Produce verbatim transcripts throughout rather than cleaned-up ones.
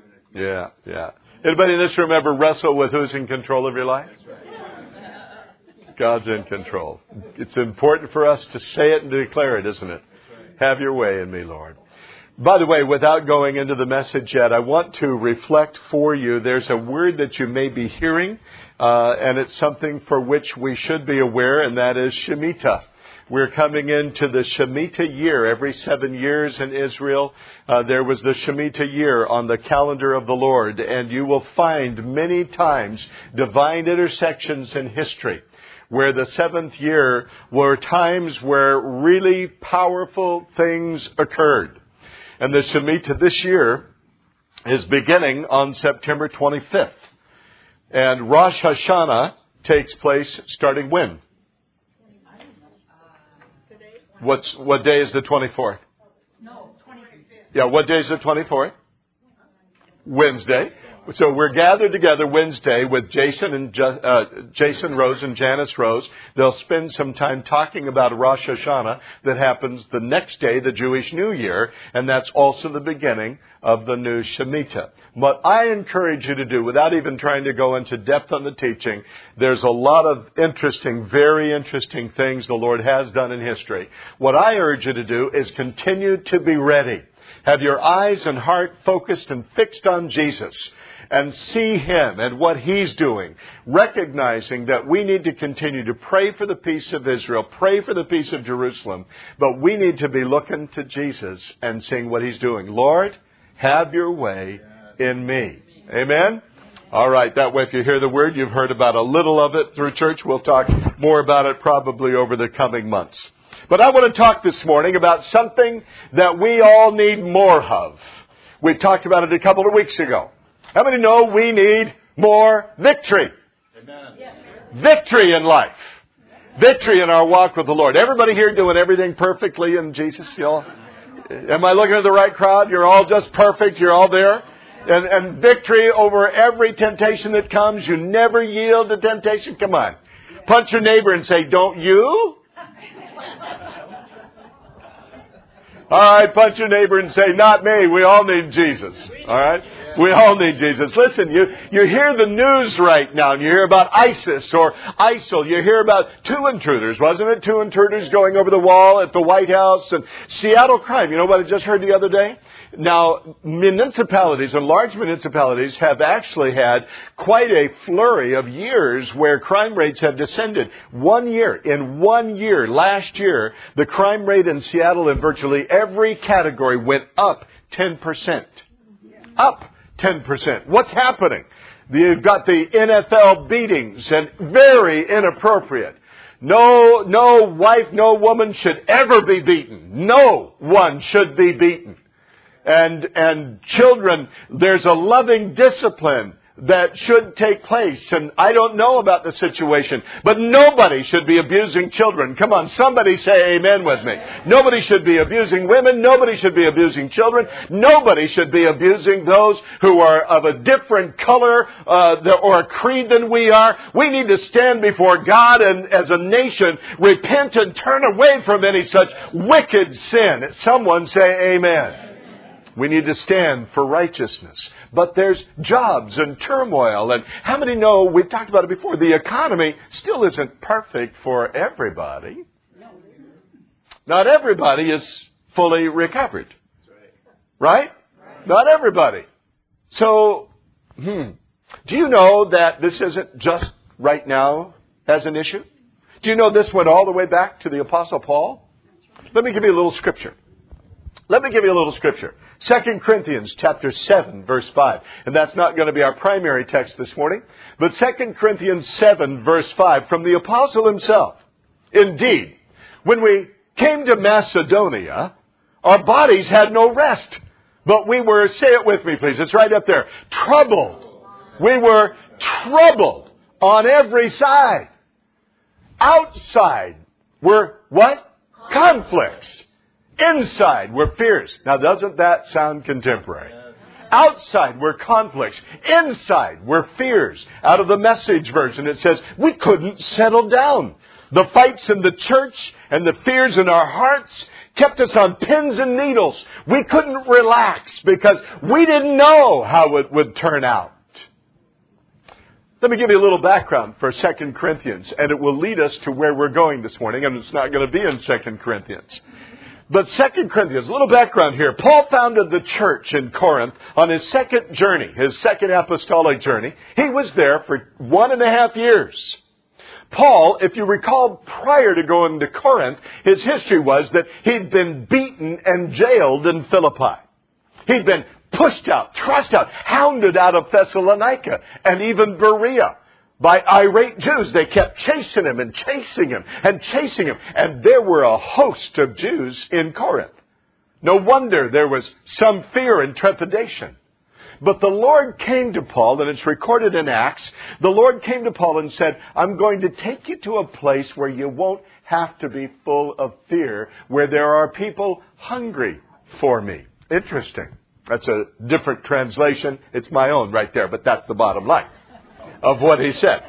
Yeah, yeah. Anybody in this room ever wrestle with who's in control of your life? God's in control. It's important for us to say it and declare it, isn't it? Have your way in me, Lord. By the way, without going into the message yet, I want to reflect for you. There's a word that you may be hearing, uh, and it's something for which we should be aware, and that is Shemitah. We're coming into the Shemitah year. Every seven years in Israel, uh, there was the Shemitah year on the calendar of the Lord, and you will find many times divine intersections in history, where the seventh year were times where really powerful things occurred. And the Shemitah this year is beginning on September twenty-fifth. And Rosh Hashanah takes place starting when? What's, what day is the twenty-fourth? No, twenty-fifth. Yeah, what day is the twenty-fourth? Wednesday. So we're gathered together Wednesday with Jason and uh, Jason Rose and Janice Rose. They'll spend some time talking about Rosh Hashanah that happens the next day, the Jewish New Year, and that's also the beginning of the new Shemitah. What I encourage you to do, without even trying to go into depth on the teaching, there's a lot of interesting, very interesting things the Lord has done in history. What I urge you to do is continue to be ready. Have your eyes and heart focused and fixed on Jesus, and see Him and what He's doing, recognizing that we need to continue to pray for the peace of Israel, pray for the peace of Jerusalem, but we need to be looking to Jesus and seeing what He's doing. Lord, have your way in me. Amen? All right, that way if you hear the word, you've heard about a little of it through church. We'll talk more about it probably over the coming months. But I want to talk this morning about something that we all need more of. We talked about it a couple of weeks ago. How many know we need more victory? Amen. Victory in life. Victory in our walk with the Lord. Everybody here doing everything perfectly in Jesus? Y'all? Am I looking at the right crowd? You're all just perfect. You're all there. And, and victory over every temptation that comes. You never yield to temptation. Come on. Punch your neighbor and say, don't you? All right, punch your neighbor and say, not me. We all need Jesus. All right? We all need Jesus. Listen, you, you hear the news right now, and you hear about ISIS or ISIL. You hear about two intruders, wasn't it? Two intruders going over the wall at the White House, and Seattle crime. You know what I just heard the other day? Now, municipalities and large municipalities have actually had quite a flurry of years where crime rates have descended. One year, in one year, last year, the crime rate in Seattle in virtually every category went up ten percent. Up ten percent. What's happening? You've got the N F L beatings, and very inappropriate. No, no wife, no woman should ever be beaten. No one should be beaten. And, and children, there's a loving discipline that should take place. And I don't know about the situation, but nobody should be abusing children. Come on, somebody say amen with me. Nobody should be abusing women. Nobody should be abusing children. Nobody should be abusing those who are of a different color uh, or a creed than we are. We need to stand before God and as a nation repent and turn away from any such wicked sin. Someone say amen. We need to stand for righteousness. But there's jobs and turmoil. And how many know, we've talked about it before, the economy still isn't perfect for everybody. Not everybody is fully recovered. Right? Not everybody. So, hmm, do you know that this isn't just right now as an issue? Do you know this went all the way back to the Apostle Paul? Let me give you a little scripture. Let me give you a little scripture. Second Corinthians chapter seven, verse five. And that's not going to be our primary text this morning. But Second Corinthians seven, verse five, from the apostle himself. Indeed, when we came to Macedonia, our bodies had no rest. But we were, say it with me please, it's right up there, troubled. We were troubled on every side. Outside were what? Conflicts. Inside were fears. Now, doesn't that sound contemporary? Outside were conflicts. Inside were fears. Out of the Message version, it says, we couldn't settle down. The fights in the church and the fears in our hearts kept us on pins and needles. We couldn't relax because we didn't know how it would turn out. Let me give you a little background for Second Corinthians, and it will lead us to where we're going this morning, and it's not going to be in Second Corinthians. But Second Corinthians, a little background here. Paul founded the church in Corinth on his second journey, his second apostolic journey. He was there for one and a half years. Paul, if you recall, prior to going to Corinth, his history was that he'd been beaten and jailed in Philippi. He'd been pushed out, thrust out, hounded out of Thessalonica and even Berea by irate Jews. They kept chasing him and chasing him and chasing him. And there were a host of Jews in Corinth. No wonder there was some fear and trepidation. But the Lord came to Paul, and it's recorded in Acts, the Lord came to Paul and said, I'm going to take you to a place where you won't have to be full of fear, where there are people hungry for me. Interesting. That's a different translation. It's my own right there, but that's the bottom line of what he said.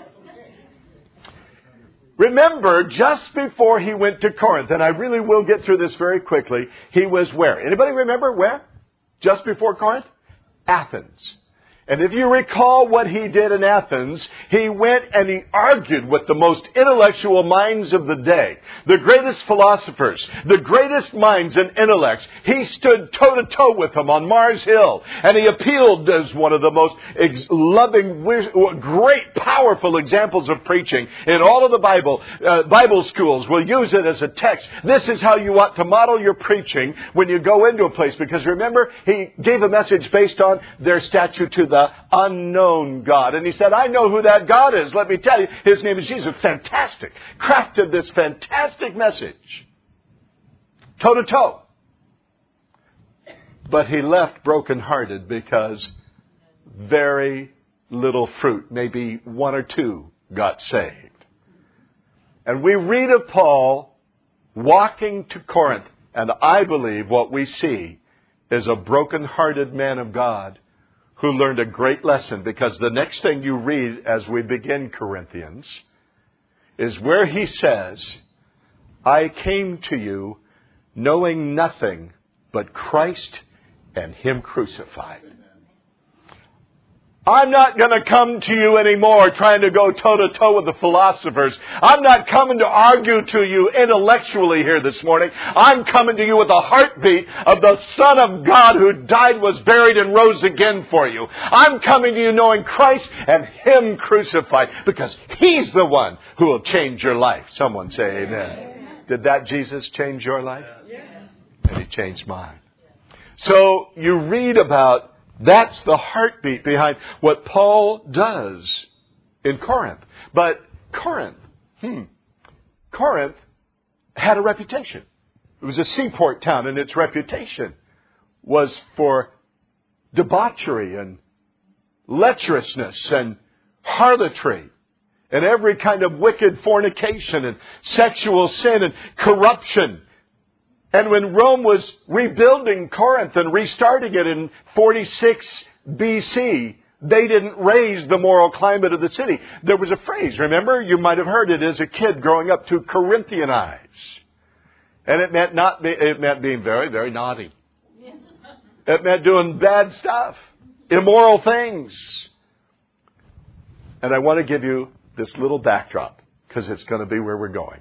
Remember, just before he went to Corinth, and I really will get through this very quickly, he was where? Anybody remember where? Just before Corinth? Athens. And if you recall what he did in Athens, he went and he argued with the most intellectual minds of the day, the greatest philosophers, the greatest minds and intellects. He stood toe-to-toe with them on Mars Hill, and he appealed as one of the most ex- loving, great, powerful examples of preaching in all of the Bible. Uh, Bible schools will use it as a text. This is how you ought to model your preaching when you go into a place, because remember, he gave a message based on their statue to the unknown God. And he said, I know who that God is. Let me tell you, his name is Jesus. Fantastic. Crafted this fantastic message. Toe to toe. But he left brokenhearted because very little fruit, maybe one or two, got saved. And we read of Paul walking to Corinth, and I believe what we see is a brokenhearted man of God who learned a great lesson, because the next thing you read as we begin Corinthians is where he says, I came to you knowing nothing but Christ and Him crucified. I'm not going to come to you anymore trying to go toe-to-toe with the philosophers. I'm not coming to argue to you intellectually here this morning. I'm coming to you with the heartbeat of the Son of God who died, was buried, and rose again for you. I'm coming to you knowing Christ and Him crucified, because He's the one who will change your life. Someone say amen. Amen. Did that Jesus change your life? Yes. And He changed mine. So you read about that's the heartbeat behind what Paul does in Corinth. But Corinth, hmm, Corinth had a reputation. It was a seaport town, and its reputation was for debauchery and lecherousness and harlotry and every kind of wicked fornication and sexual sin and corruption. And when Rome was rebuilding Corinth and restarting it in forty-six B C, they didn't raise the moral climate of the city. There was a phrase, remember? You might have heard it as a kid growing up, to Corinthianize. And it meant not be, it meant being very, very naughty. It meant doing bad stuff, immoral things. And I want to give you this little backdrop, because it's going to be where we're going.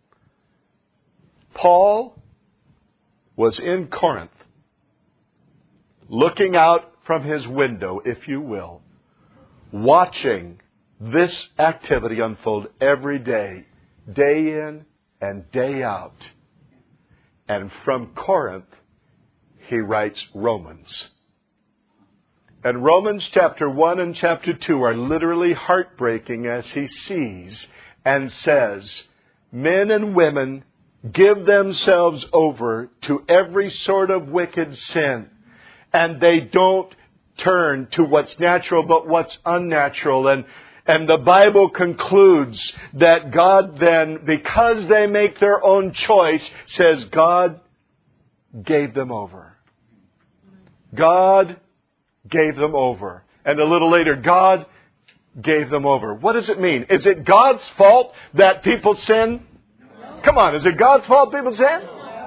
Paul was in Corinth, looking out from his window, if you will, watching this activity unfold every day, day in and day out. And from Corinth, he writes Romans. And Romans chapter one and chapter two are literally heartbreaking as he sees and says, men and women give themselves over to every sort of wicked sin. And they don't turn to what's natural but what's unnatural. And, and the Bible concludes that God then, because they make their own choice, says God gave them over. God gave them over. And a little later, God gave them over. What does it mean? Is it God's fault that people sin? Come on, is it God's fault people sin?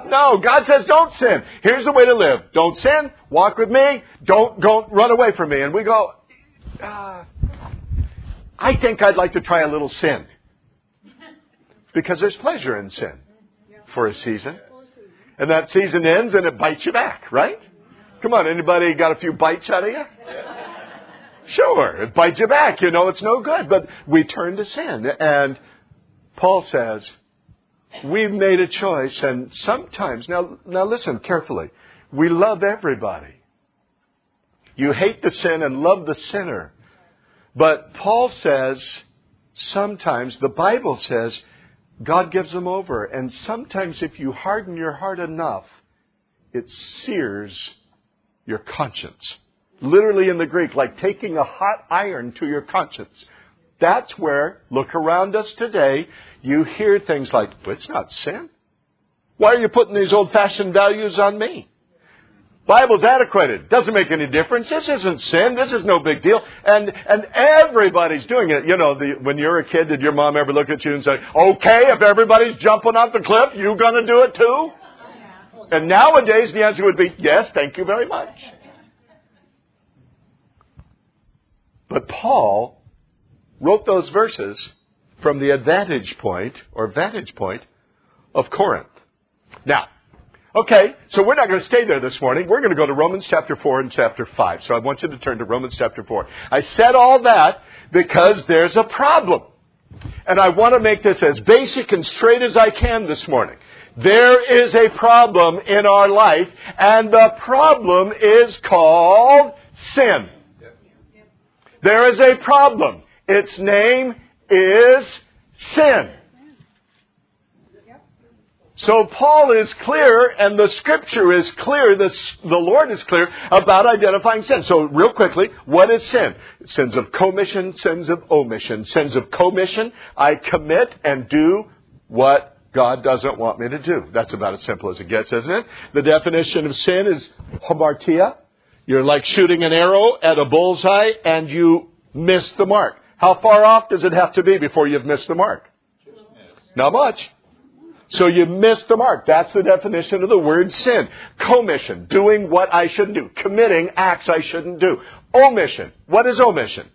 No, God says don't sin. Here's the way to live. Don't sin. Walk with me. Don't, don't run away from me. And we go, uh, I think I'd like to try a little sin. Because there's pleasure in sin for a season. And that season ends and it bites you back, right? Come on, anybody got a few bites out of you? Sure, it bites you back. You know it's no good. But we turn to sin. And Paul says, we've made a choice. And sometimes, now, now listen carefully. We love everybody. You hate the sin and love the sinner. But Paul says, sometimes, the Bible says, God gives them over. And sometimes if you harden your heart enough, it sears your conscience. Literally in the Greek, like taking a hot iron to your conscience. That's where, look around us today, you hear things like, well, it's not sin. Why are you putting these old-fashioned values on me? Bible's adequate. Doesn't make any difference. This isn't sin. This is no big deal. And and everybody's doing it. You know, the, when you're a kid, did your mom ever look at you and say, okay, if everybody's jumping off the cliff, you going to do it too? And nowadays the answer would be, yes, thank you very much. But Paul wrote those verses from the advantage point or vantage point of Corinth. Now, okay, so we're not going to stay there this morning. We're going to go to Romans chapter four and chapter five. So I want you to turn to Romans chapter four. I said all that because there's a problem. And I want to make this as basic and straight as I can this morning. There is a problem in our life, and the problem is called sin. There is a problem. Its name is sin. So Paul is clear, and the Scripture is clear, the, the Lord is clear about identifying sin. So real quickly, what is sin? Sins of commission, sins of omission. Sins of commission, I commit and do what God doesn't want me to do. That's about as simple as it gets, isn't it? The definition of sin is hamartia. You're like shooting an arrow at a bullseye and you miss the mark. How far off does it have to be before you've missed the mark? Not much. So you missed the mark. That's the definition of the word sin. Commission, doing what I shouldn't do. Committing acts I shouldn't do. Omission. What is omission?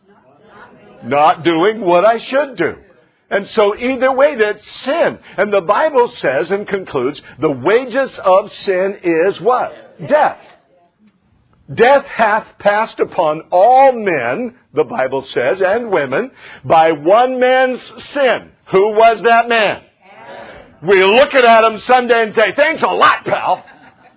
Not doing what I should do. And so either way, that's sin. And the Bible says and concludes, the wages of sin is what? Death. Death hath passed upon all men, the Bible says, and women, by one man's sin. Who was that man? We look at Adam Sunday and say, thanks a lot, pal.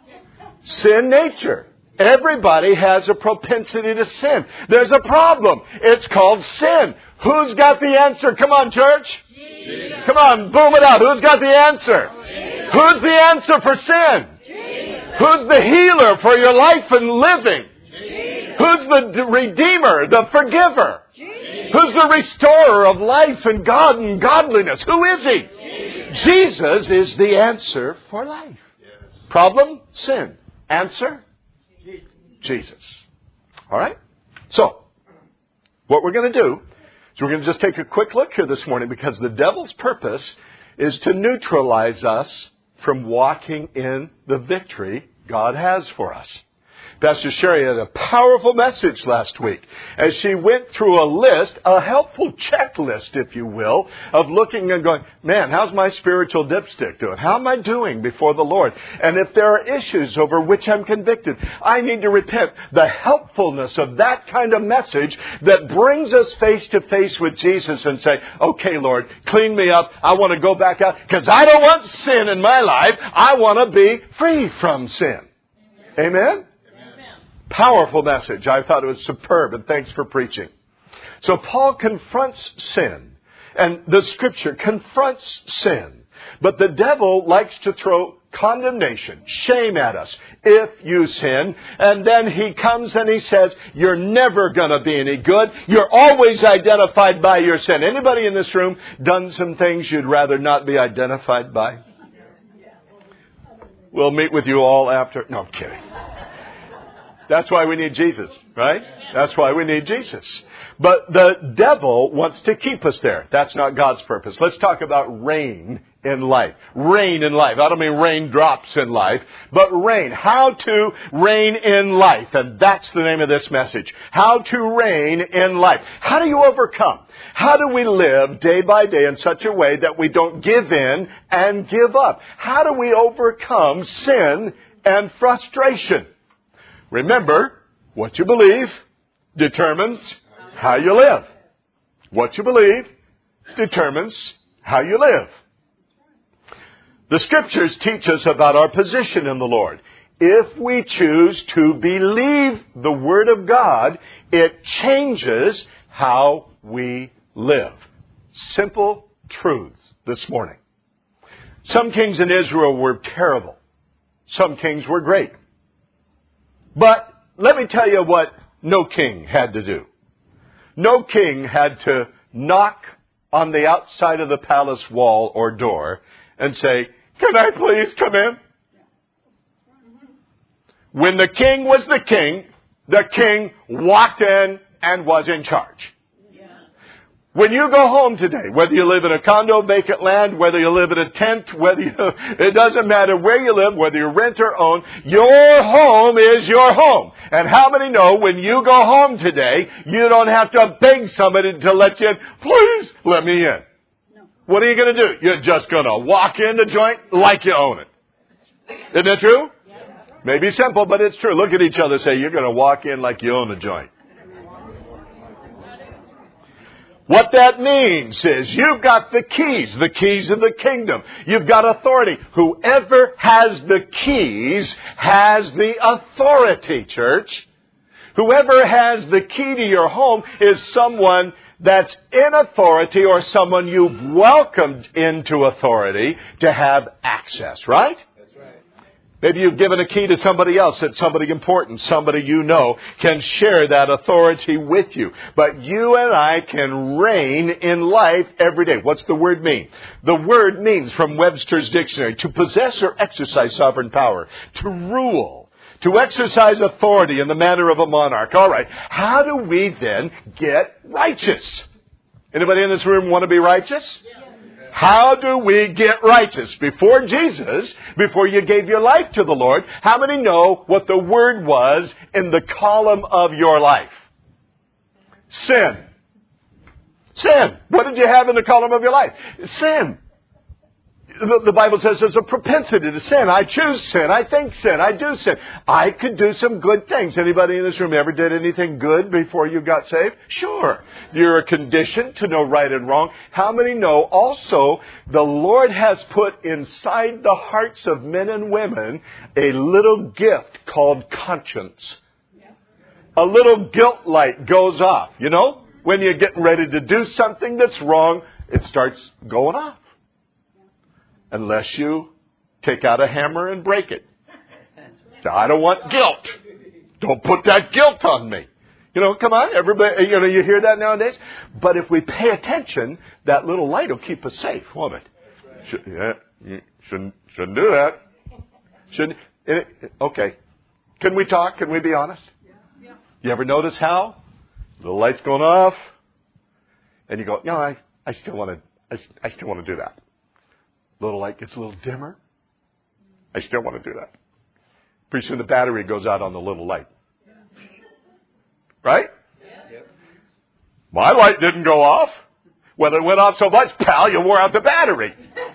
Sin nature. Everybody has a propensity to sin. There's a problem. It's called sin. Who's got the answer? Come on, church. Jesus. Come on, boom it out. Who's got the answer? Jesus. Who's the answer for sin? Jesus. Who's the healer for your life and living? Jesus. Who's the redeemer, the forgiver? Jesus. Who's the restorer of life and God and godliness? Who is He? Jesus, Jesus is the answer for life. Yes. Problem? Sin. Answer? Jesus. Jesus. All right? So, what we're going to do is we're going to just take a quick look here this morning, because the devil's purpose is to neutralize us from walking in the victory God has for us. Pastor Sherry had a powerful message last week as she went through a list, a helpful checklist, if you will, of looking and going, man, how's my spiritual dipstick doing? How am I doing before the Lord? And if there are issues over which I'm convicted, I need to repent. The helpfulness of that kind of message that brings us face to face with Jesus and say, okay, Lord, clean me up. I want to go back out because I don't want sin in my life. I want to be free from sin. Amen? Amen? Powerful message. I thought it was superb, and thanks for preaching. So Paul confronts sin, and the Scripture confronts sin. But the devil likes to throw condemnation, shame at us if you sin. And then he comes and he says, you're never going to be any good. You're always identified by your sin. Anybody in this room done some things you'd rather not be identified by? We'll meet with you all after. No, I'm kidding. That's why we need Jesus, right? That's why we need Jesus. But the devil wants to keep us there. That's not God's purpose. Let's talk about reign in life. Reign in life. I don't mean raindrops in life, but reign. How to reign in life. And that's the name of this message. How to reign in life. How do you overcome? How do we live day by day in such a way that we don't give in and give up? How do we overcome sin and frustration? Remember, what you believe determines how you live. What you believe determines how you live. The Scriptures teach us about our position in the Lord. If we choose to believe the Word of God, it changes how we live. Simple truths this morning. Some kings in Israel were terrible. Some kings were great. But let me tell you what no king had to do. No king had to knock on the outside of the palace wall or door and say, "Can I please come in?" When the king was the king, the king walked in and was in charge. When you go home today, whether you live in a condo, vacant land, whether you live in a tent, whether you, it doesn't matter where you live, whether you rent or own, your home is your home. And how many know when you go home today, you don't have to beg somebody to let you in, "Please let me in." No. What are you going to do? You're just going to walk in the joint like you own it. Isn't that true? Yeah. Maybe simple, but it's true. Look at each other and say, "You're going to walk in like you own a joint." What that means is you've got the keys, the keys of the kingdom. You've got authority. Whoever has the keys has the authority, church. Whoever has the key to your home is someone that's in authority or someone you've welcomed into authority to have access, right? Maybe you've given a key to somebody else, that somebody important, somebody you know can share that authority with you. But you and I can reign in life every day. What's the word mean? The word means, from Webster's dictionary, to possess or exercise sovereign power, to rule, to exercise authority in the manner of a monarch. All right, how do we then get righteous? Anybody in this room want to be righteous? Yeah. How do we get righteous? Before Jesus, before you gave your life to the Lord, how many know what the word was in the column of your life? Sin. Sin. What did you have in the column of your life? Sin. The, the Bible says there's a propensity to sin. I choose sin. I think sin. I do sin. I could do some good things. Anybody in this room ever did anything good before you got saved? Sure. You're conditioned to know right and wrong. How many know also the Lord has put inside the hearts of men and women a little gift called conscience? A little guilt light goes off. You know, when you're getting ready to do something that's wrong, it starts going off. Unless you take out a hammer and break it. So I don't want guilt. Don't put that guilt on me. You know, come on, everybody, you know, you hear that nowadays? But if we pay attention, that little light will keep us safe, won't it? Should, yeah, you shouldn't, shouldn't do that. Shouldn't, it, okay. Can we talk? Can we be honest? Yeah. You ever notice how? The light's going off, and you go, no, I, I still want to, I, I still want to do that. Little light gets a little dimmer. I still want to do that. Pretty soon the battery goes out on the little light. Right? Yeah. My light didn't go off. Well, it went off so much, pal, you wore out the battery.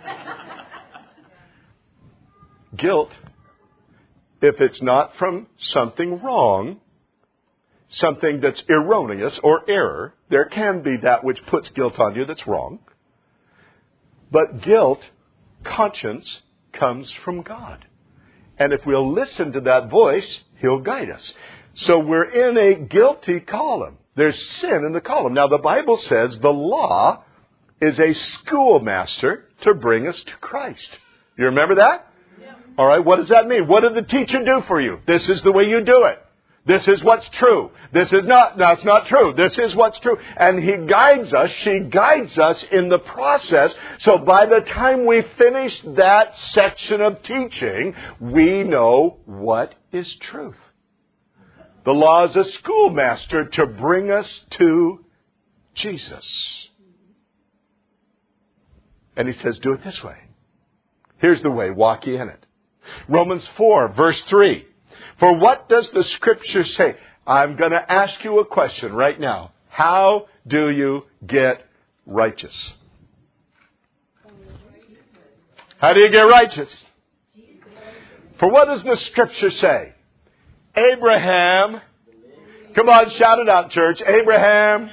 Guilt, if it's not from something wrong, something that's erroneous or error, there can be that which puts guilt on you that's wrong. But guilt, conscience, comes from God. And if we'll listen to that voice, He'll guide us. So we're in a guilty column. There's sin in the column. Now the Bible says the law is a schoolmaster to bring us to Christ. You remember that? Yeah. All right, what does that mean? What did the teacher do for you? This is the way you do it. This is what's true. This is not, that's not true. This is what's true. And He guides us, she guides us in the process. So by the time we finish that section of teaching, we know what is truth. The law is a schoolmaster to bring us to Jesus. And he says, do it this way. Here's the way. Walk ye in it. Romans four, verse three. For what does the Scripture say? I'm going to ask you a question right now. How do you get righteous? How do you get righteous? For what does the Scripture say? Abraham, come on, shout it out, church. Abraham,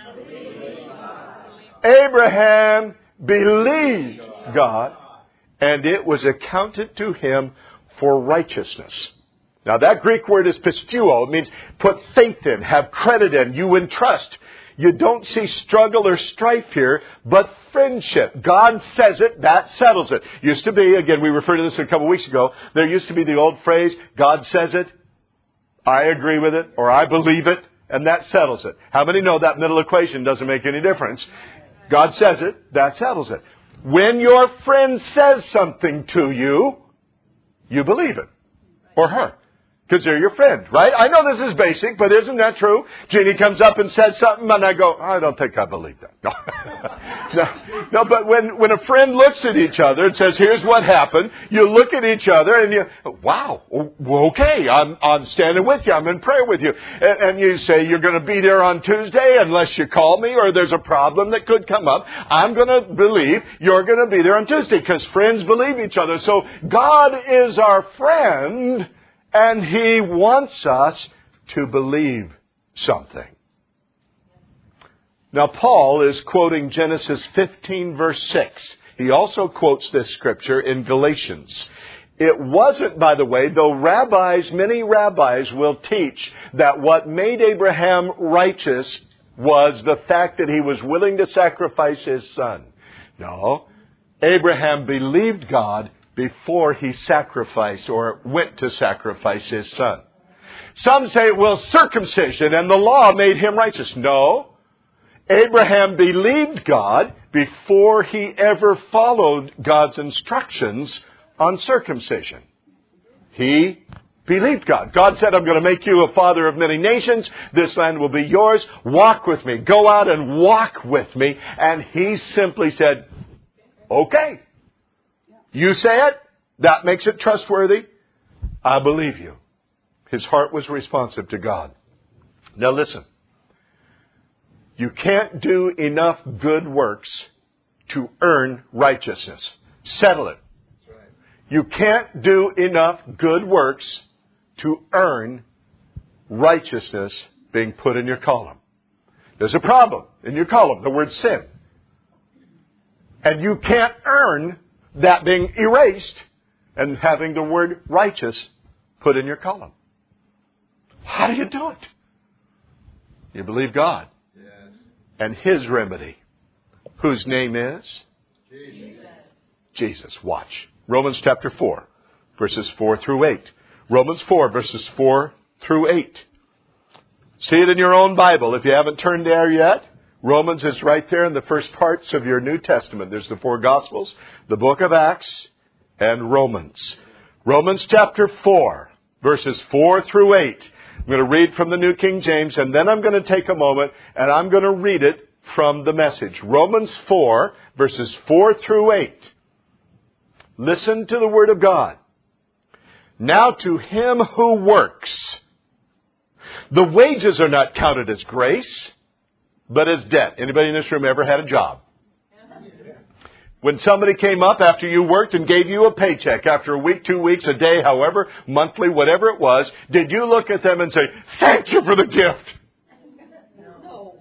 Abraham believed God, and it was accounted to him for righteousness. Now that Greek word is pisteuo. It means put faith in, have credit in, you entrust. You don't see struggle or strife here, but friendship. God says it, that settles it. Used to be, again, we referred to this a couple weeks ago, there used to be the old phrase, God says it, I agree with it, or I believe it, and that settles it. How many know that middle equation doesn't make any difference? God says it, that settles it. When your friend says something to you, you believe it, or her. Because they're your friend, right? I know this is basic, but isn't that true? Jeannie comes up and says something, and I go, I don't think I believe that. No, no, no, but when, when a friend looks at each other and says, here's what happened, you look at each other and you, wow, okay, I'm, I'm standing with you, I'm in prayer with you. And, and you say, you're going to be there on Tuesday unless you call me or there's a problem that could come up. I'm going to believe you're going to be there on Tuesday because friends believe each other. So God is our friend. And He wants us to believe something. Now, Paul is quoting Genesis fifteen, verse six. He also quotes this scripture in Galatians. It wasn't, by the way, though rabbis, many rabbis will teach that what made Abraham righteous was the fact that he was willing to sacrifice his son. No, Abraham believed God before he sacrificed or went to sacrifice his son. Some say, well, circumcision and the law made him righteous. No. Abraham believed God before he ever followed God's instructions on circumcision. He believed God. God said, I'm going to make you a father of many nations. This land will be yours. Walk with me. Go out and walk with me. And he simply said, okay. You say it, that makes it trustworthy. I believe you. His heart was responsive to God. Now listen. You can't do enough good works to earn righteousness. Settle it. You can't do enough good works to earn righteousness being put in your column. There's a problem in your column, the word sin. And you can't earn that being erased and having the word righteous put in your column. How do you do it? You believe God. Yes. And His remedy, whose name is? Jesus. Jesus. Watch. Romans chapter four, verses four through eight. Romans four, verses four through eight. See it in your own Bible if you haven't turned there yet. Romans is right there in the first parts of your New Testament. There's the four Gospels, the book of Acts, and Romans. Romans chapter four, verses four through eight. I'm going to read from the New King James, and then I'm going to take a moment, and I'm going to read it from the Message. Romans four, verses four through eight. Listen to the Word of God. Now to him who works, the wages are not counted as grace, but as debt. Anybody in this room ever had a job? When somebody came up after you worked and gave you a paycheck after a week, two weeks, a day, however, monthly, whatever it was, did you look at them and say, thank you for the gift? No.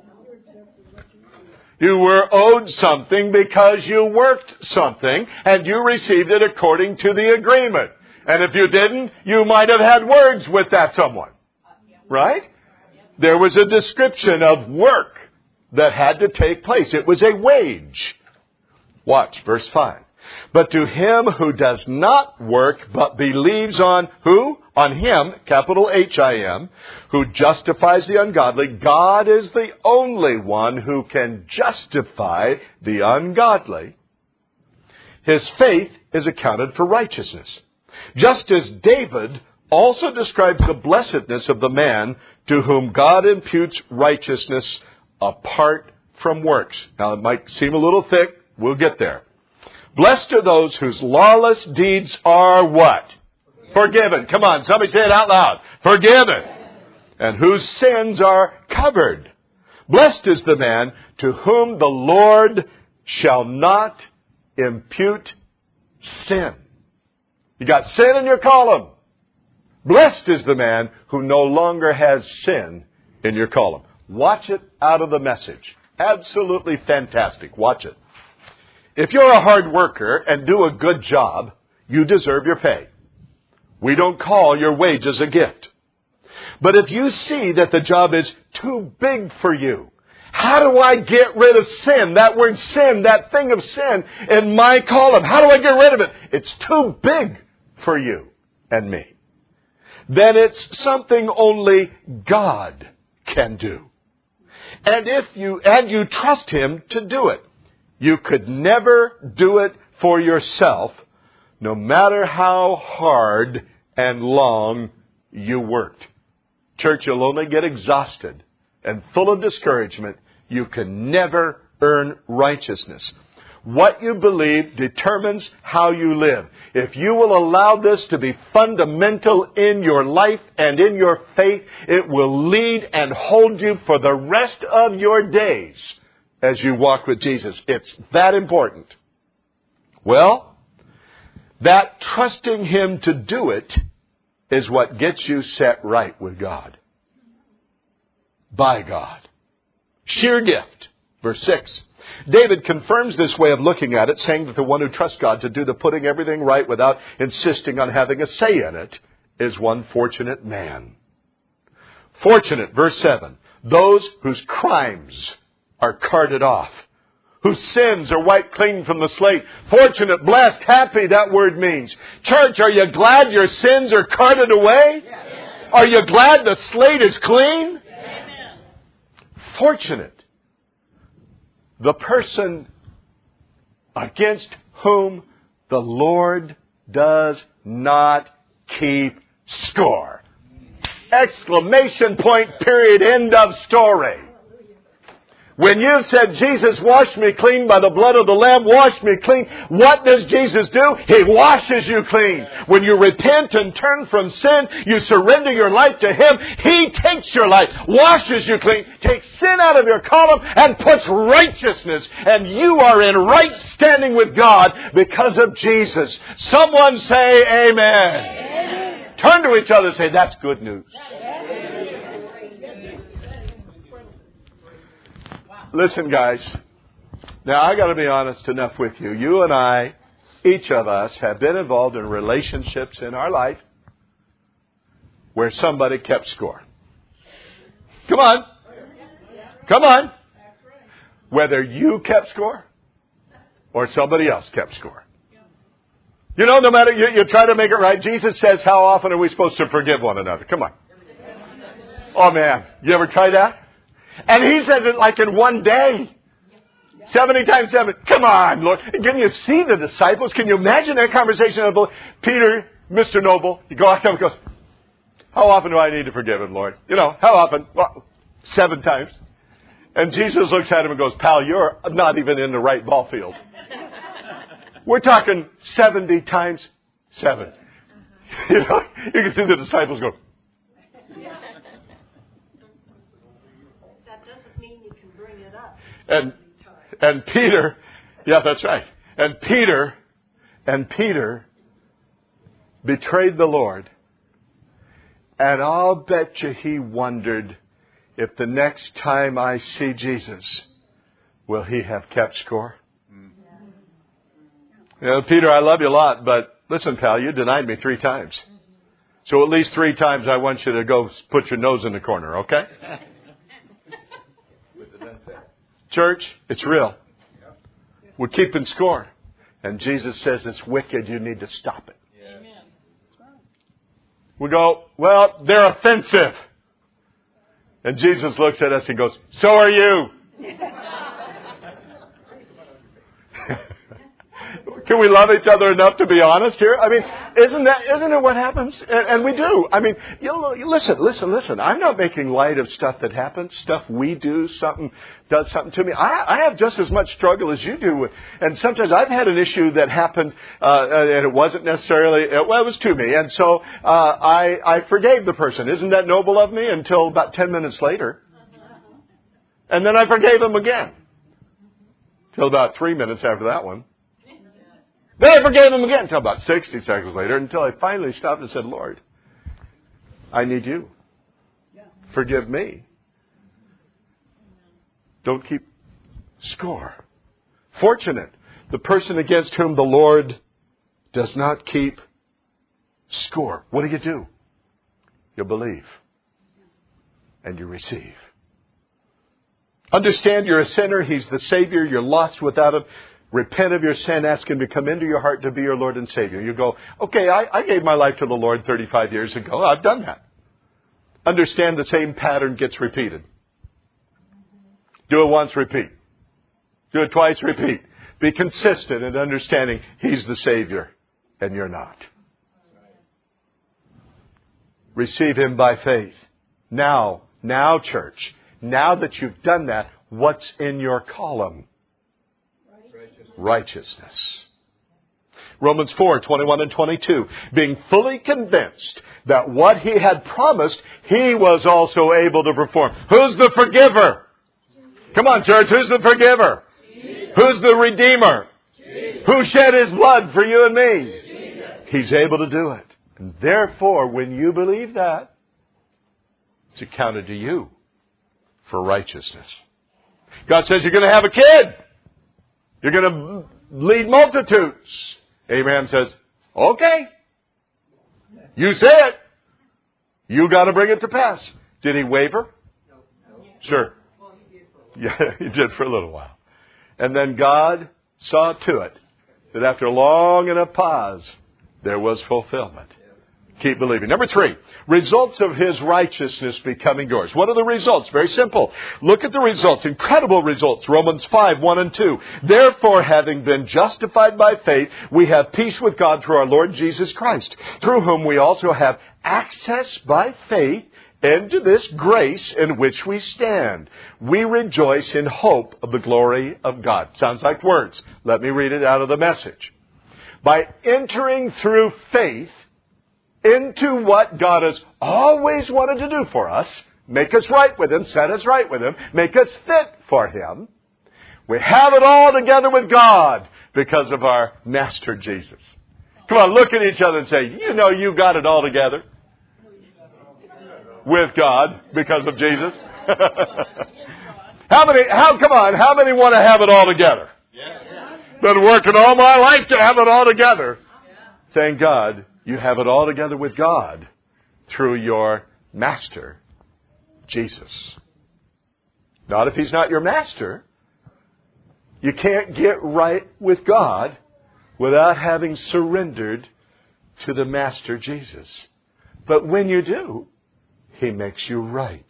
You were owed something because you worked something and you received it according to the agreement. And if you didn't, you might have had words with that someone. Right? There was a description of work that had to take place. It was a wage. Watch, verse five. But to him who does not work, but believes on who? On Him, capital H I M, who justifies the ungodly. God is the only one who can justify the ungodly. His faith is accounted for righteousness. Just as David also describes the blessedness of the man to whom God imputes righteousness apart from works. Now, it might seem a little thick. We'll get there. Blessed are those whose lawless deeds are what? Forgiven. Come on, somebody say it out loud. Forgiven. And whose sins are covered. Blessed is the man to whom the Lord shall not impute sin. You got sin in your column. Blessed is the man who no longer has sin in your column. Watch it out of the Message. Absolutely fantastic. Watch it. If you're a hard worker and do a good job, you deserve your pay. We don't call your wages a gift. But if you see that the job is too big for you, how do I get rid of sin? That word sin, that thing of sin in my column. How do I get rid of it? It's too big for you and me. Then it's something only God can do. And if you, and you trust Him to do it. You could never do it for yourself, no matter how hard and long you worked. Church, you'll only get exhausted and full of discouragement. You can never earn righteousness. What you believe determines how you live. If you will allow this to be fundamental in your life and in your faith, it will lead and hold you for the rest of your days as you walk with Jesus. It's that important. Well, that trusting Him to do it is what gets you set right with God. By God. Sheer gift. Verse six. David confirms this way of looking at it, saying that the one who trusts God to do the putting everything right without insisting on having a say in it is one fortunate man. Fortunate, verse seven, those whose crimes are carted off, whose sins are wiped clean from the slate. Fortunate, blessed, happy, that word means. Church, are you glad your sins are carted away? Yes. Are you glad the slate is clean? Yes. Fortunate. The person against whom the Lord does not keep score. Exclamation point, period, end of story. When you said, Jesus, wash me clean by the blood of the Lamb, wash me clean, what does Jesus do? He washes you clean. When you repent and turn from sin, you surrender your life to Him, He takes your life, washes you clean, takes sin out of your column, and puts righteousness. And you are in right standing with God because of Jesus. Someone say amen. Amen. Turn to each other and say, that's good news. Listen, guys. Now, I got to be honest enough with you. You and I, each of us, have been involved in relationships in our life where somebody kept score. Come on. Come on. Whether you kept score or somebody else kept score. You know, no matter, you, you try to make it right. Jesus says, how often are we supposed to forgive one another? Come on. Oh, man. You ever try that? And He says it like in one day. seventy times seven. Come on, Lord. Can you see the disciples? Can you imagine that conversation of Peter, Mister Noble? You go out there and goes, how often do I need to forgive him, Lord? You know, how often? Well, seven times. And Jesus looks at him and goes, pal, you're not even in the right ball field. We're talking seventy times seven. You know, you can see the disciples go. And and Peter, yeah, that's right. And Peter, and Peter betrayed the Lord. And I'll bet you he wondered if the next time I see Jesus, will He have kept score? You know, Peter, I love you a lot, but listen, pal, you denied me three times. So at least three times I want you to go put your nose in the corner, okay? Church, it's real. We're keeping score. And Jesus says it's wicked. You need to stop it. Amen. We go, well, they're offensive. And Jesus looks at us and goes, so are you. Can we love each other enough to be honest here? I mean, isn't that isn't it what happens? And, and we do. I mean, you know, listen, listen, listen. I'm not making light of stuff that happens, stuff we do, something does something to me. I, I have just as much struggle as you do. And sometimes I've had an issue that happened, uh, and it wasn't necessarily, well, it was to me. And so uh, I, I forgave the person. Isn't that noble of me? Until about ten minutes later. And then I forgave him again. Till about three minutes after that one. Then I forgave him again until about sixty seconds later, until I finally stopped and said, Lord, I need you. Forgive me. Don't keep score. Fortunate, the person against whom the Lord does not keep score. What do you do? You believe. And you receive. Understand you're a sinner. He's the Savior. You're lost without Him. Repent of your sin. Ask Him to come into your heart to be your Lord and Savior. You go, okay, I, I gave my life to the Lord thirty-five years ago. I've done that. Understand the same pattern gets repeated. Do it once, repeat. Do it twice, repeat. Be consistent in understanding He's the Savior and you're not. Receive Him by faith. Now, now, church, now that you've done that, what's in your column? Righteousness. Righteousness. Romans four, twenty-one and twenty-two. Being fully convinced that what He had promised, He was also able to perform. Who's the forgiver? Come on, church. Who's the forgiver? Jesus. Who's the redeemer? Jesus. Who shed His blood for you and me? Jesus. He's able to do it. And therefore, when you believe that, it's accounted to you for righteousness. God says you're going to have a kid. You're going to lead multitudes. Abraham says, okay. You say it. You got to bring it to pass. Did he waver? Sure. Yeah, he did for a little while. And then God saw to it that after a long enough pause, there was fulfillment. Keep believing. Number three, results of His righteousness becoming yours. What are the results? Very simple. Look at the results. Incredible results. Romans five, one and two. Therefore, having been justified by faith, we have peace with God through our Lord Jesus Christ, through whom we also have access by faith into this grace in which we stand. We rejoice in hope of the glory of God. Sounds like words. Let me read it out of the Message. By entering through faith into what God has always wanted to do for us, make us right with Him, set us right with Him, make us fit for Him, we have it all together with God because of our Master Jesus. Come on, look at each other and say, you know you got it all together with God because of Jesus. How many, how, come on, how many want to have it all together? Been working all my life to have it all together. Thank God you have it all together with God through your Master, Jesus. Not if He's not your Master. You can't get right with God without having surrendered to the Master Jesus. But when you do, He makes you right.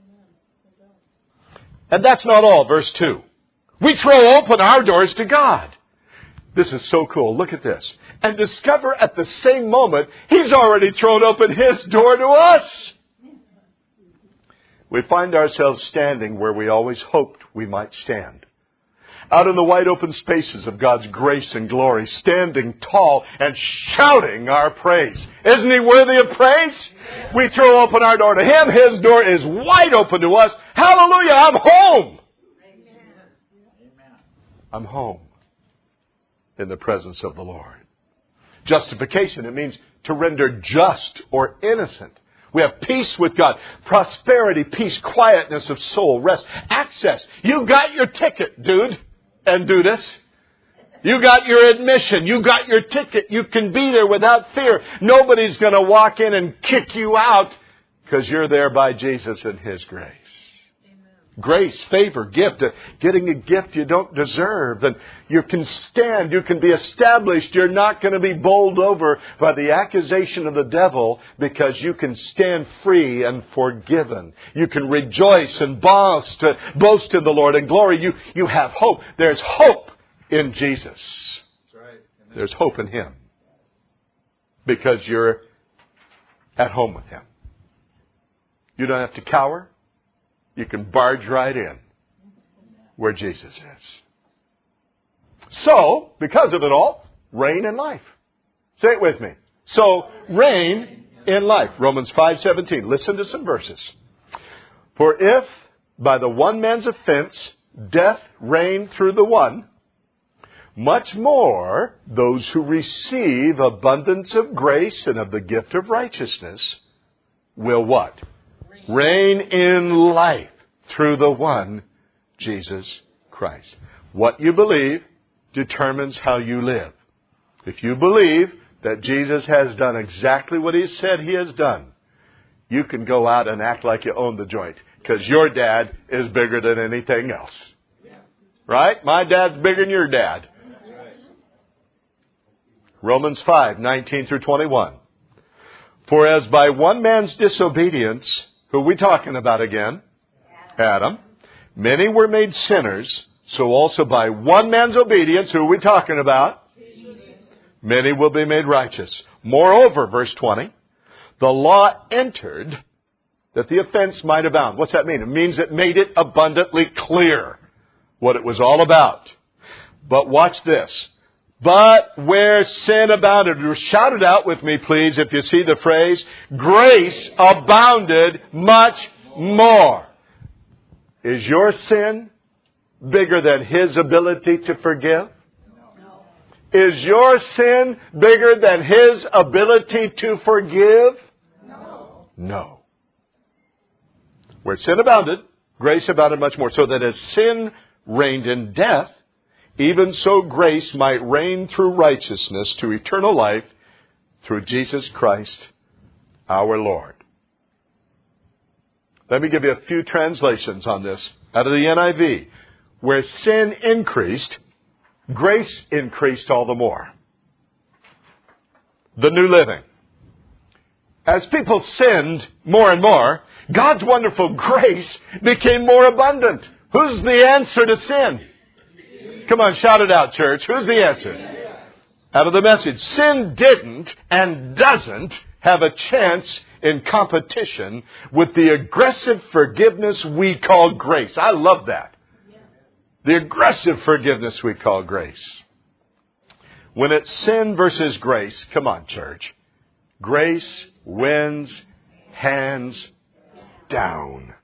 And that's not all. Verse two. We throw open our doors to God. This is so cool. Look at this. And discover at the same moment, He's already thrown open His door to us. We find ourselves standing where we always hoped we might stand. Out in the wide open spaces of God's grace and glory, standing tall and shouting our praise. Isn't He worthy of praise? We throw open our door to Him. His door is wide open to us. Hallelujah, I'm home. I'm home in the presence of the Lord. Justification, it means to render just or innocent. We have peace with God, prosperity, peace, quietness of soul, rest, access. You got your ticket, dude and dudess. You got your admission. You got your ticket. You can be there without fear. Nobody's going to walk in and kick you out because you're there by Jesus and His grace. Grace, favor, gift, uh, getting a gift you don't deserve. And you can stand, you can be established. You're not going to be bowled over by the accusation of the devil because you can stand free and forgiven. You can rejoice and boast, uh, boast in the Lord and glory. You, you have hope. There's hope in Jesus. That's right. There's hope in Him. Because you're at home with Him. You don't have to cower. You can barge right in where Jesus is. So, because of it all, reign in life. Say it with me. So, reign in life. Romans five seventeen. Listen to some verses. For if by the one man's offense death reigned through the one, much more those who receive abundance of grace and of the gift of righteousness will what? Reign in life through the one, Jesus Christ. What you believe determines how you live. If you believe that Jesus has done exactly what He said He has done, you can go out and act like you own the joint. Because your dad is bigger than anything else. Right? My dad's bigger than your dad. Romans five nineteen through twenty-one. For as by one man's disobedience, who are we talking about again? Adam. Many were made sinners, so also by one man's obedience, who are we talking about? Many will be made righteous. Moreover, verse twenty, the law entered that the offense might abound. What's that mean? It means it made it abundantly clear what it was all about. But watch this. But where sin abounded, shout it out with me, please, if you see the phrase, grace abounded much more. Is your sin bigger than His ability to forgive? No. Is your sin bigger than His ability to forgive? No. No. Where sin abounded, grace abounded much more. So that as sin reigned in death, even so grace might reign through righteousness to eternal life through Jesus Christ our Lord. Let me give you a few translations on this out of the N I V. Where sin increased, grace increased all the more. The New Living. As people sinned more and more, God's wonderful grace became more abundant. Who's the answer to sin? Come on, shout it out, church. Who's the answer? Out of the Message. Sin didn't and doesn't have a chance in competition with the aggressive forgiveness we call grace. I love that. The aggressive forgiveness we call grace. When it's sin versus grace, come on, church. Grace wins hands down.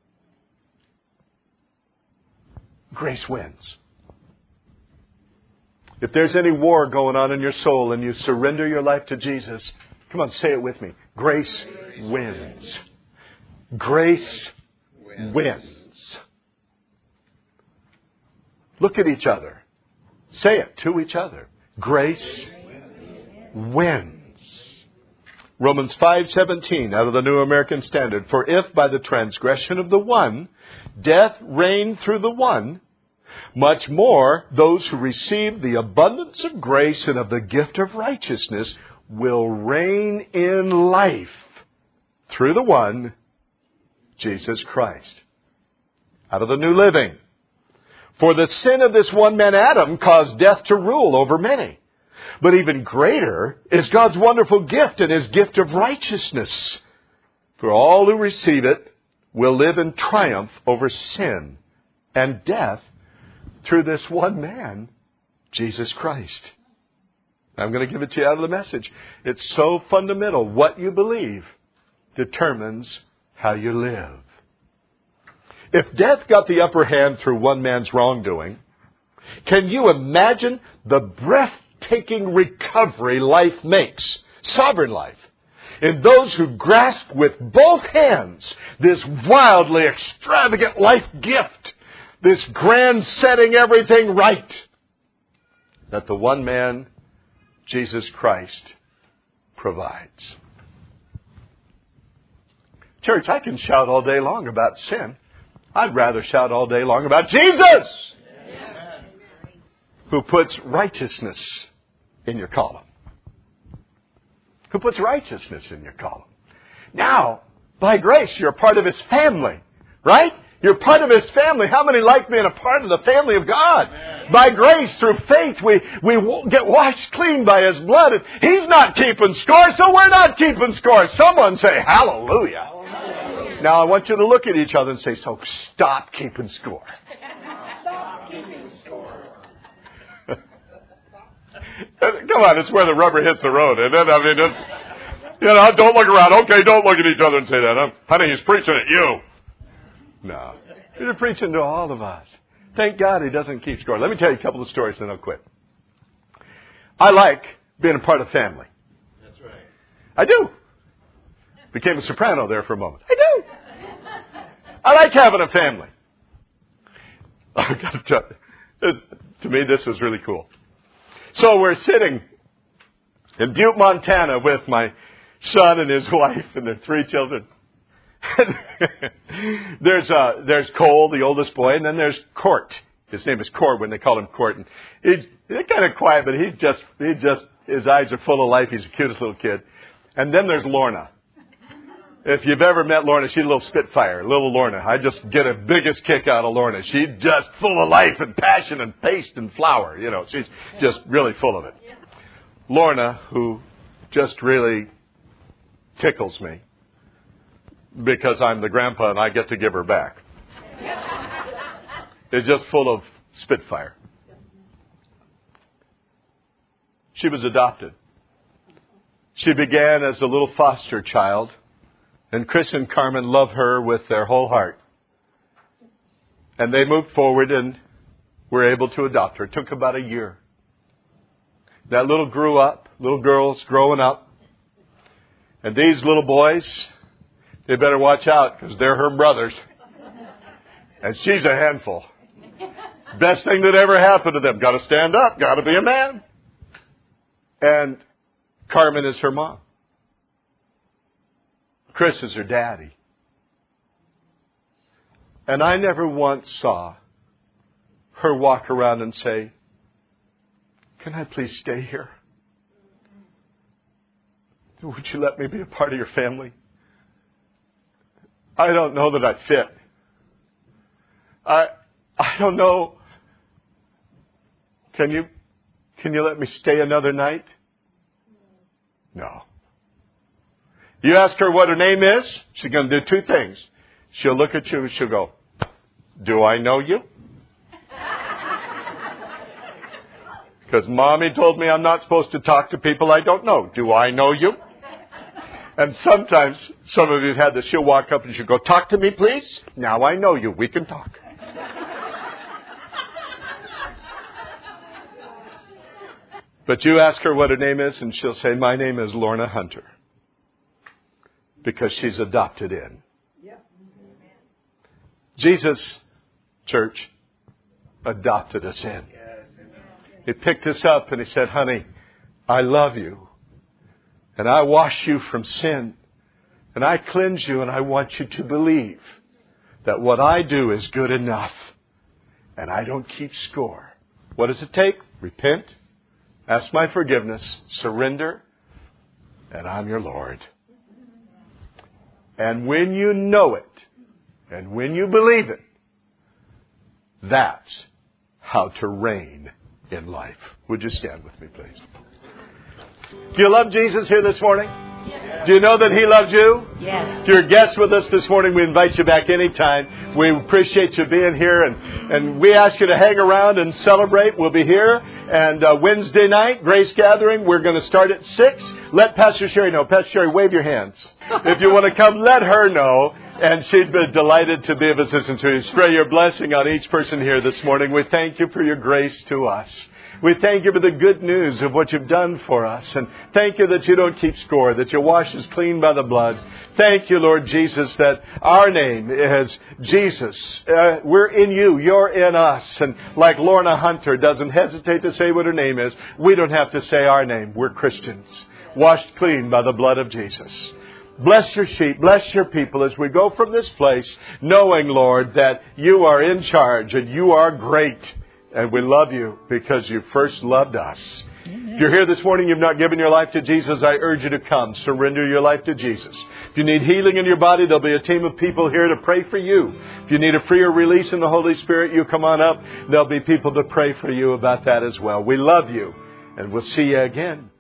Grace wins. If there's any war going on in your soul and you surrender your life to Jesus, come on, say it with me. Grace wins. Grace wins. Look at each other. Say it to each other. Grace wins. Romans five seventeen out of the New American Standard. For if by the transgression of the one, death reigned through the one, much more those who receive the abundance of grace and of the gift of righteousness will reign in life through the one, Jesus Christ. Out of the New Living. For the sin of this one man, Adam, caused death to rule over many. But even greater is God's wonderful gift and His gift of righteousness. For all who receive it will live in triumph over sin and death through this one man, Jesus Christ. I'm going to give it to you out of the Message. It's so fundamental. What you believe determines how you live. If death got the upper hand through one man's wrongdoing, can you imagine the breathtaking recovery life makes, sovereign life, in those who grasp with both hands this wildly extravagant life gift, this grand setting everything right that the one man, Jesus Christ, provides. Church, I can shout all day long about sin. I'd rather shout all day long about Jesus, Amen, who puts righteousness in your column. Who puts righteousness in your column. Now, by grace, you're a part of His family, right? You're part of His family. How many like being a part of the family of God? Amen. By grace, through faith, we, we get washed clean by His blood. And He's not keeping score, so we're not keeping score. Someone say, hallelujah. Hallelujah. Now, I want you to look at each other and say, so stop keeping score. Stop keeping score. Come on, it's where the rubber hits the road, isn't it? I mean, it's, you know, don't look around. Okay, don't look at each other and say that. Honey, he's preaching at you. No. He's preaching to all of us. Thank God He doesn't keep score. Let me tell you a couple of stories, then I'll quit. I like being a part of family. That's right. I do. Became a soprano there for a moment. I do. I like having a family. I got to tell you, this, to me, this was really cool. So we're sitting in Butte, Montana with my son and his wife and their three children. there's uh, there's Cole, the oldest boy, and then there's Court. His name is Court when they call him Court. And he's, he's kind of quiet, but he's just, he just, his eyes are full of life. He's the cutest little kid. And then there's Lorna. If you've ever met Lorna, she's a little spitfire, little Lorna. I just get a biggest kick out of Lorna. She's just full of life and passion and paste and flower. You know, she's just really full of it. Lorna, who just really tickles me because I'm the grandpa and I get to give her back, is just full of spitfire. She was adopted. She began as a little foster child. And Chris and Carmen love her with their whole heart. And they moved forward and were able to adopt her. It took about a year. That little grew up, little girls growing up. And these little boys, they better watch out because they're her brothers. And she's a handful. Best thing that ever happened to them. Got to stand up. Got to be a man. And Carmen is her mom. Chris is her daddy. And I never once saw her walk around and say, can I please stay here? Would you let me be a part of your family? I don't know that I fit. I I don't know. Can you can you let me stay another night? No. You ask her what her name is, she's going to do two things. She'll look at you and she'll go, do I know you? Because Mommy told me I'm not supposed to talk to people I don't know. Do I know you? And sometimes, some of you have had this, she'll walk up and she'll go, talk to me, please. Now I know you. We can talk. But you ask her what her name is and she'll say, my name is Lorna Hunter. Because she's adopted in. Yep. Jesus, church, adopted us in. He picked us up and He said, honey, I love you. And I wash you from sin. And I cleanse you and I want you to believe that what I do is good enough. And I don't keep score. What does it take? Repent, ask my forgiveness, surrender, and I'm your Lord. And when you know it, and when you believe it, that's how to reign in life. Would you stand with me, please? Do you love Jesus here this morning? Yes. Do you know that He loves you? Yes. If you're a guest with us this morning, we invite you back anytime. We appreciate you being here, and, and we ask you to hang around and celebrate. We'll be here. And uh, Wednesday night, Grace Gathering, we're going to start at six. Let Pastor Sherry know. Pastor Sherry, wave your hands. If you want to come, let her know. And she'd be delighted to be of assistance to you. Spread your blessing on each person here this morning. We thank you for your grace to us. We thank you for the good news of what you've done for us. And thank you that you don't keep score, that you wash us clean by the blood. Thank you, Lord Jesus, that our name is Jesus. Uh, we're in you. You're in us. And like Lorna Hunter doesn't hesitate to say what her name is, we don't have to say our name. We're Christians, washed clean by the blood of Jesus. Bless your sheep, bless your people as we go from this place, knowing, Lord, that you are in charge and you are great. And we love you because you first loved us. Amen. If you're here this morning, you've not given your life to Jesus, I urge you to come. Surrender your life to Jesus. If you need healing in your body, there'll be a team of people here to pray for you. If you need a freer release in the Holy Spirit, you come on up. There'll be people to pray for you about that as well. We love you, and we'll see you again.